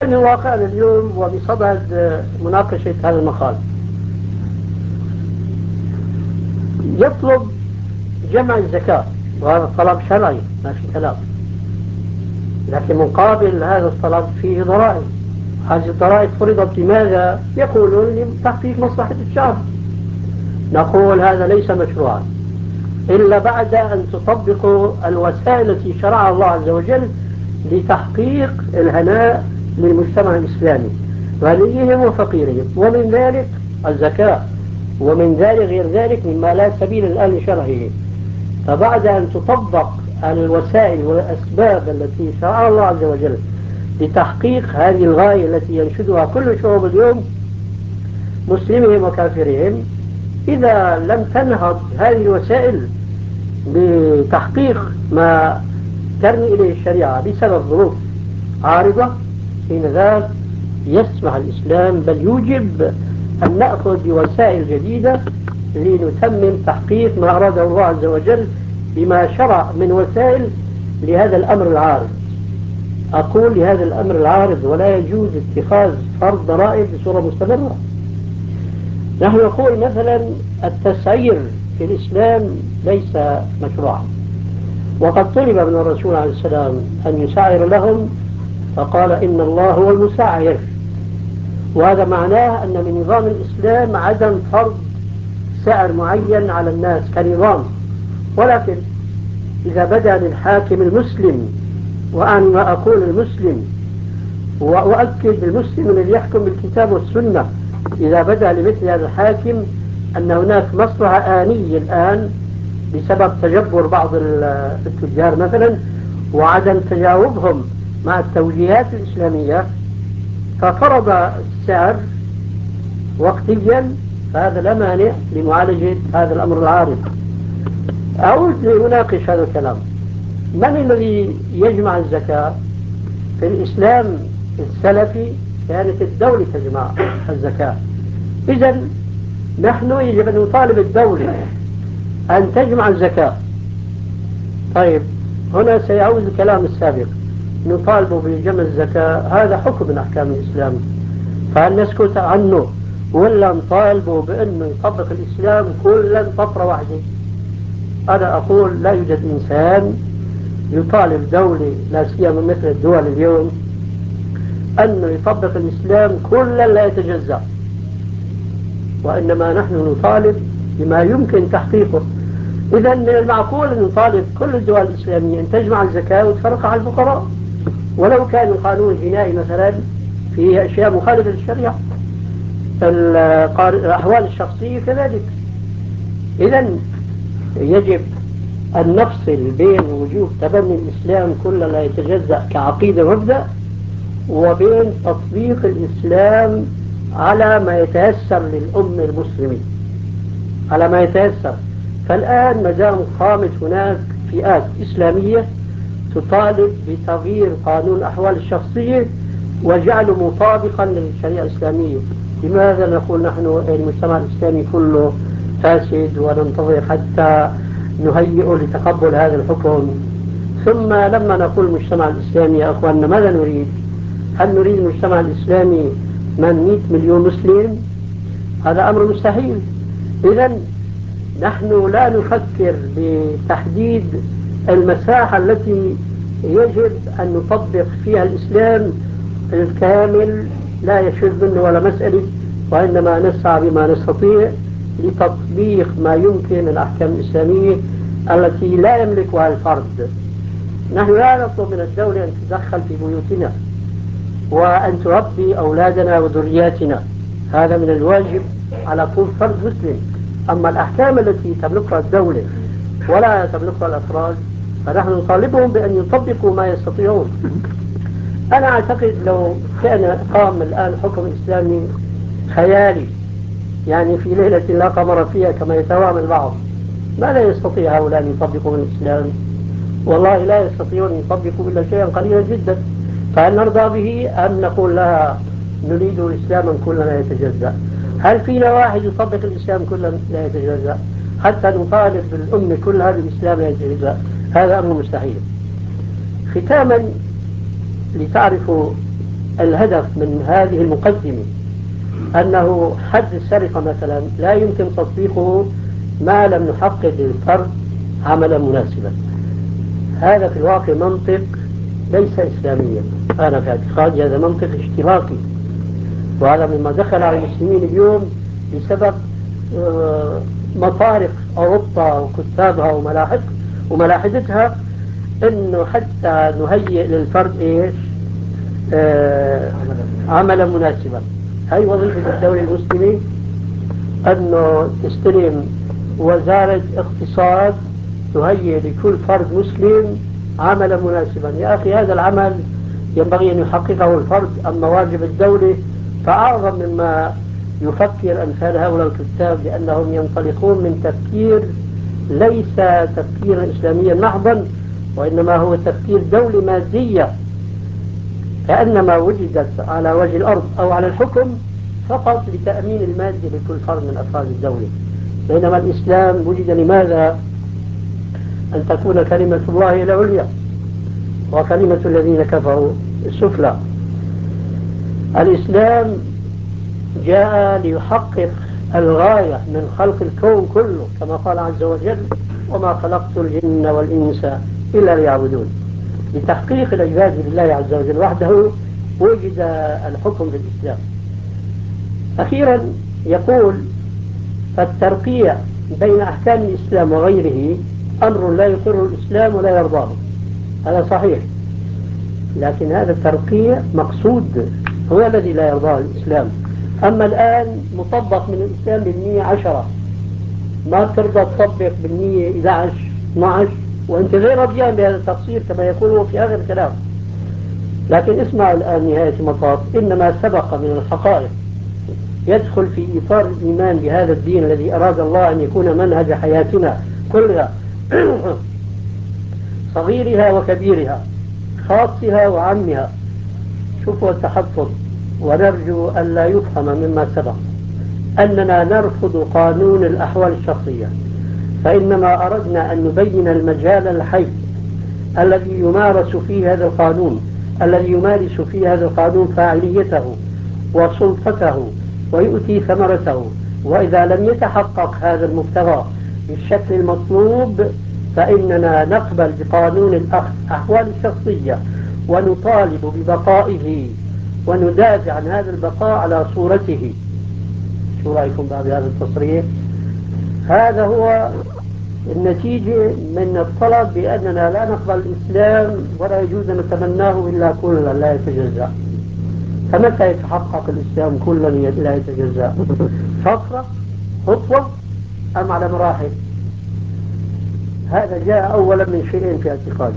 من واقعنا اليوم وبصدد مناقشة هذا المقال يطلب جمع الزكاة، وهذا طلب شرعي ما في كلام، لكن مقابل هذا الطلب فيه ضرائب. هذه الضرائب فرضت لماذا؟ يقولون لتحقيق مصلحة الشعب. نقول هذا ليس مشروعا إلا بعد أن تطبقوا الوسائل التي شرعها الله عز وجل لتحقيق الهناء للمجتمع الإسلامي غنيهم وفقيرهم، ومن ذلك الزكاة، ومن ذلك غير ذلك مما لا سبيل الآن لشرعه. فبعد أن تطبق الوسائل والأسباب التي شرعها الله عز وجل لتحقيق هذه الغاية التي ينشدها كل شعوب اليوم مسلمهم وكافرهم، إذا لم تنهض هذه الوسائل بتحقيق ما ترمي إليه الشريعة بسبب ظروف عارضة، حين ذاك يسمح الإسلام بل يوجب أن نأخذ بوسائل جديدة لنتمم تحقيق ما أراده الله عز وجل بما شرع من وسائل لهذا الأمر العارض. أقول لهذا الأمر العارض، ولا يجوز اتخاذ فرض ضرائب بصورة مستمرة. نحن نقول مثلا التسعير في الإسلام ليس مشروعا، وقد طلب من الرسول عليه السلام أن يسعر لهم فقال إن الله هو المسعر، وهذا معناه أن من نظام الإسلام عدم فرض سعر معين على الناس كنظام. ولكن إذا بدأ للحاكم المسلم، وأنا أقول المسلم وأؤكد المسلم الذي يحكم بالكتاب والسنة، إذا بدأ لمثل هذا الحاكم أن هناك مصلحة آنية الآن بسبب تجبر بعض التجار مثلا وعدم تجاوبهم مع التوجيهات الإسلامية، ففرض السعر وقتيا، فهذا لا مانع لمعالجة هذا الأمر العارض. أعود لأناقش هذا الكلام. من الذي يجمع الزكاة؟ في الإسلام السلفي كانت الدولة تجمع الزكاة. إذن نحن يجب أن نطالب الدولة أن تجمع الزكاة. طيب، هنا سيعود الكلام السابق، نطالب بجمع الزكاة، هذا حكم من أحكام الإسلام، فهل نسكت عنه ولا نطالبه بأنه يطبق الإسلام كلا فترة واحدة؟ أنا أقول لا يوجد إنسان يطالب دولة لا سيما مثل الدول اليوم أنه يطبق الإسلام كلا لا يتجزأ، وإنما نحن نطالب بما يمكن تحقيقه. إذا من المعقول أن نطالب كل الدول الإسلامية أن تجمع الزكاة وتفرقها على الفقراء، ولو كان القانون الجنائي مثلا فيه أشياء مخالفة للشريعة، الأحوال الشخصية كذلك. إذا يجب أن نفصل بين وجوب تبني الإسلام كل لا يتجزأ كعقيدة ومبدأ، وبين تطبيق الإسلام على ما يتيسر للأمة المسلمة، على ما يتيسر. فالآن مدام قامت هناك فئات إسلامية تطالب بتغيير قانون الأحوال الشخصية وجعله مطابقا للشريعة الإسلامية، لماذا نقول نحن المجتمع الإسلامي كله فاسد وننتظر حتى نهيئه لتقبل هذا الحكم؟ ثم لما نقول المجتمع الإسلامي يا أخواننا ماذا نريد؟ هل نريد المجتمع الإسلامي من 100 مليون مسلم؟ هذا أمر مستحيل. إذن نحن لا نفكر بتحديد المساحة التي يجب أن نطبق فيها الإسلام الكامل، لا يشذ منه ولا مسألة، وإنما نسعى بما نستطيع لتطبيق ما يمكن من الأحكام الإسلامية التي لا يملكها الفرد. نحن لا نطلب من الدولة أن تتدخل في بيوتنا وأن تربي أولادنا وذرياتنا، هذا من الواجب على كل فرد مسلم. أما الأحكام التي تملكها الدولة ولا تملكها الأفراد فنحن نطالبهم بأن يطبقوا ما يستطيعون. أنا أعتقد لو كان قام الآن حكم إسلامي خيالي، يعني في ليلة لا قمر فيها كما يتوهم البعض، ما لا يستطيع هؤلاء أن يطبقوا من الإسلام؟ والله لا يستطيعون أن يطبقوا إلا شيئا قليلا جدا. فهل نرضى به أم نقول لها نريد إسلاما كلنا لا يتجزأ؟ هل فينا واحد يطبق الإسلام كلنا لا يتجزأ حتى نطالب بالأمة كلها بالإسلام لا يتجزأ؟ هذا أمر مستحيل. ختاما، لتعرفوا الهدف من هذه المقدمة أنه حد السرقة مثلا لا يمكن تطبيقه ما لم نحقق للفرد عملا مناسبا. هذا في الواقع منطق ليس إسلاميا، أنا في اعتقادي هذا منطق اشتراكي، وهذا مما دخل على المسلمين اليوم بسبب مطارق أوروبا وكتابها وملاحدتها، أنه حتى نهيئ للفرد إيش عملا مناسبا. هي وظيفة الدولة المسلمة، أنه تستلم وزارة اقتصاد تهيئ لكل فرد مسلم عملا مناسبا. يا أخي هذا العمل ينبغي أن يحققه الفرد، أما واجب الدولة فأعظم مما يفكر أمثال هؤلاء الكتاب، لأنهم ينطلقون من تفكير ليس تفكيرا إسلاميا محضا، وإنما هو تفكير دولة مادية، كأنما وجدت على وجه الأرض أو على الحكم فقط لتأمين المادة لكل فرد من أفراد الدولة. بينما الإسلام وجد لماذا؟ أن تكون كلمة الله العليا وكلمة الذين كفروا السفلى. الإسلام جاء ليحقق الغاية من خلق الكون كله، كما قال عز وجل: وما خلقت الجن والإنس إلا ليعبدون. لتحقيق العبادة لله عز وجل وحده وجد الحكم بالإسلام. أخيرا يقول: فالترقيع بين أحكام الإسلام وغيره أمر لا يقر الإسلام ولا يرضاه. هذا صحيح، لكن هذا الترقيع مقصود هو الذي لا يرضاه الإسلام. أما الآن مطبق من الإسلام بالمية 10، ما ترضى تطبق بالمية 11 12 وأنت غير رضيان بهذا التقصير كما يقول في آخر الكلام. لكن اسمع الآن نهاية المطاف: إنما سبق من الحقائق يدخل في إطار الإيمان بهذا الدين الذي أراد الله أن يكون منهج حياتنا كلها صغيرها وكبيرها، خاصها وعامها. شوفوا التحفظ، ونرجو أن لا يفهم مما سبق أننا نرفض قانون الأحوال الشخصية، فإنما أردنا أن نبين المجال الحي الذي يمارس فيه هذا القانون، الذي يمارس فيه هذا القانون فاعليته وسلطته ويؤتي ثمرته. وإذا لم يتحقق هذا المبتغى بالشكل المطلوب فإننا نقبل بقانون الأخذ أحوال الشخصية ونطالب ببقائه وندافع عن هذا البقاء على صورته. شو رأيكم بهذا التصريح؟ هذا هو النتيجة من الطلب بأننا لا نقبل الإسلام ولا يجوز أن نتمناه إلا كلا لا يتجزأ. فمتى يتحقق الإسلام كلا لا يتجزأ؟ فترة، خطوة، أم على مراحل؟ هذا جاء أولا من شيئين في اعتقادي: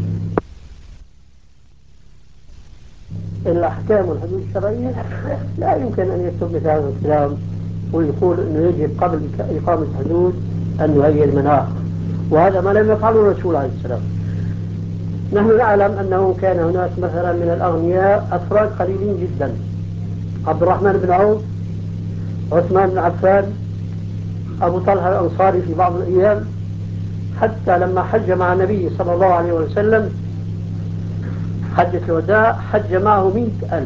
الأحكام والحدود الشرعية لا يمكن أن يكتب مثل هذا الكلام ويقول أنه يجب قبل إقامة الحدود أن نهيئ المناخ، وهذا ما لم يفعله الرسول عليه السلام. نحن نعلم أنه كان هناك مثلا من الأغنياء أفراد قليلين جدا: عبد الرحمن بن عوف، عثمان بن عفان، أبو طلحة الأنصاري في بعض الأيام، حتى لما حج مع النبي صلى الله عليه وسلم حجة الوداع حج معه 100,000،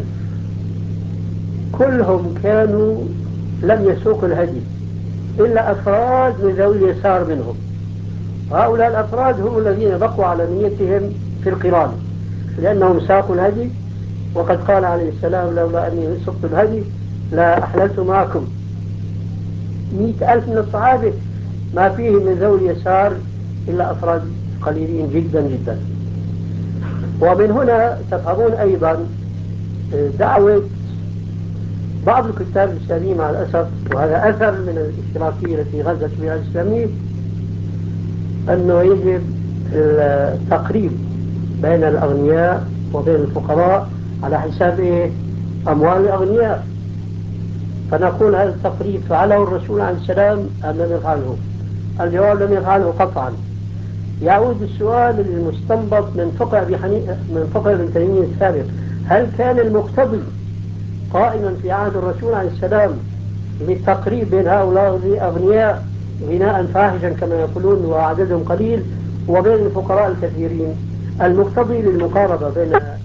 كلهم كانوا لم يسوقوا الهدي إلا أفراد من ذوي اليسار منهم. هؤلاء الأفراد هم الذين بقوا على نيتهم في القران لأنهم ساقوا الهدي، وقد قال عليه السلام: لولا أني سقت الهدي لا أحللت معكم. 100,000 من الصحابة ما فيهم من ذوي اليسار إلا أفراد قليلين جدا جدا. ومن هنا تفهمون أيضا دعوة بعض الكتاب الإسلاميين مع الأسف، وهذا أثر من الاشتراكية التي غزت بها الإسلامية، أنه يجب التقريب بين الأغنياء وبين الفقراء على حساب إيه؟ أموال الأغنياء. فنقول هذا التقريب فعله الرسول عليه السلام أم لم يفعله؟ الجواب: لم يفعله قطعا. يعود السؤال المستنبط من فقه ابن تيمية السابق: هل كان المقتضي قائما في عهد الرسول عليه السلام للتقريب بين هؤلاء الأغنياء غناء فاحشا كما يقولون وعددهم قليل وبين الفقراء الكثيرين؟ المقتضي للمقاربة بين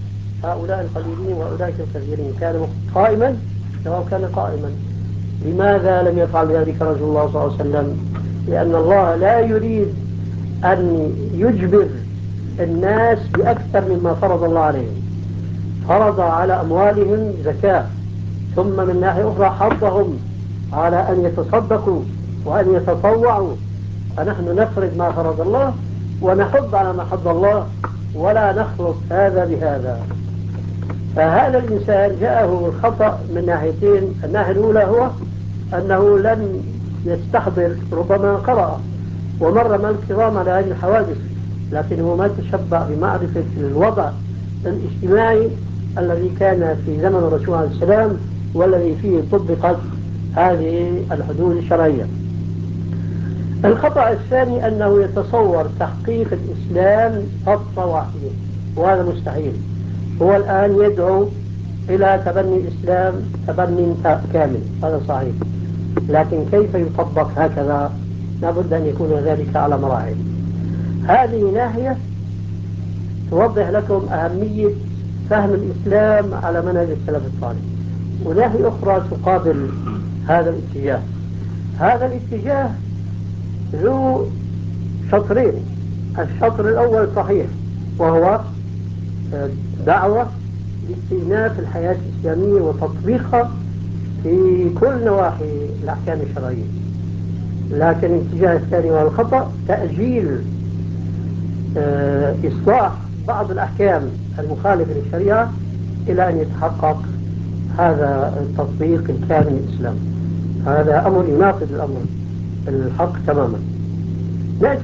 هؤلاء القليلين وأولئك الكثيرين، كان قائما سواء كان قائما. لماذا لم يفعل ذلك رسول الله صلى الله عليه وسلم؟ لأن الله لا يريد أن يجبر الناس بأكثر مما فرض الله عليهم. فرض على أموالهم زكاة، ثم من ناحية أخرى حضهم على أن يتصدقوا وأن يتطوعوا، فنحن نفرض ما فرض الله ونحض على ما حض الله، ولا نخلط هذا بهذا. فهذا الإنسان جاءه الخطأ من ناحيتين. الناحية الأولى هو أنه لم يستحضر، ربما قرأ ومر ما الكرام على هذه الحوادث، لكنه ما تشبع بمعرفة الوضع الاجتماعي الذي كان في زمن الرسول عليه السلام، والذي فيه طبقت هذه الحدود الشرعية. الخطأ الثاني أنه يتصور تحقيق الإسلام خطوة واحدة، وهذا مستحيل. هو الآن يدعو إلى تبني الإسلام تبني كامل، هذا صحيح، لكن كيف يطبق هكذا؟ لابد أن يكون ذلك على مراحل. هذه ناحية توضح لكم أهمية فهم الإسلام على منهج السلف الصالح، وناحية أخرى تقابل هذا الاتجاه. هذا الاتجاه ذو شطرين. الشطر الأول صحيح، وهو دعوة لاستئناف الحياة الإسلامية وتطبيقها في كل نواحي الأحكام الشرعية. لكن الاتجاه الثاني وهو الخطأ تأجيل إصلاح بعض الأحكام المخالفة للشريعة إلى أن يتحقق هذا التطبيق الكامل للإسلام. هذا أمر يناقض الأمر الحق تماما.